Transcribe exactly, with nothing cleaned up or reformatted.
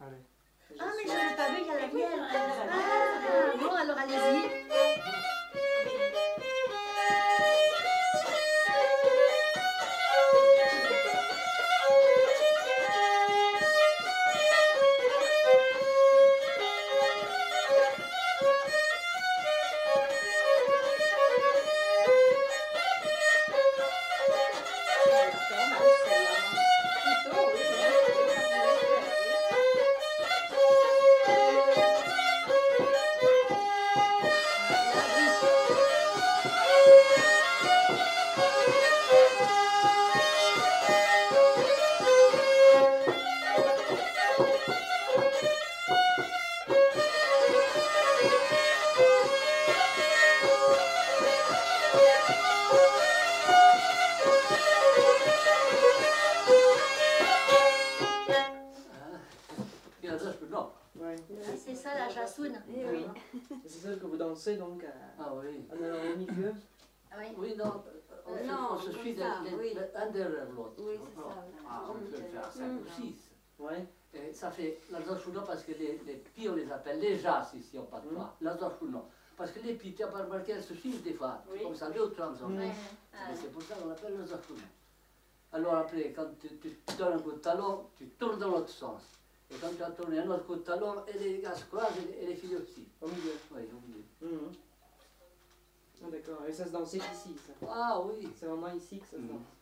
Allez. Ah, mais je n'avais pas vu, il y a la mienne. Ah, bon, alors allez-y. Ouais. C'est ça la jassoune. Eh oui. C'est celle que vous dansez donc à, Ah oui. en allant au milieu. Ah oui. Oui, non, on, Euh, se, non, on se comme suit ça, les- les- oui. un derrière l'autre. Oui, c'est ça. Ah, on peut le faire cinq ou six. Ouais. Et ça fait l'Alsace-Chounon parce que les, les pieds, on les appelle les jas ici, on parle Mm. pas. L'Alsace-Chounon. Parce que les pieds, tu n'as pas remarqué, elles se suivent des fois. Oui. Comme ça, deux ou trois ensemble. Mm. Ouais. Mais c'est pour ça qu'on appelle l'Alsace-Chounon. Alors après, quand tu, tu donnes un coup de talon, tu tournes dans l'autre sens. Et quand tu as tourné un autre coup de talon, et les gars se croisent et, et les filles aussi. Au milieu. Oui, au milieu. Mhm. Ah, d'accord. Et ça se dansait ici, ça. Ah oui. C'est vraiment ici que ça se Mm. danse.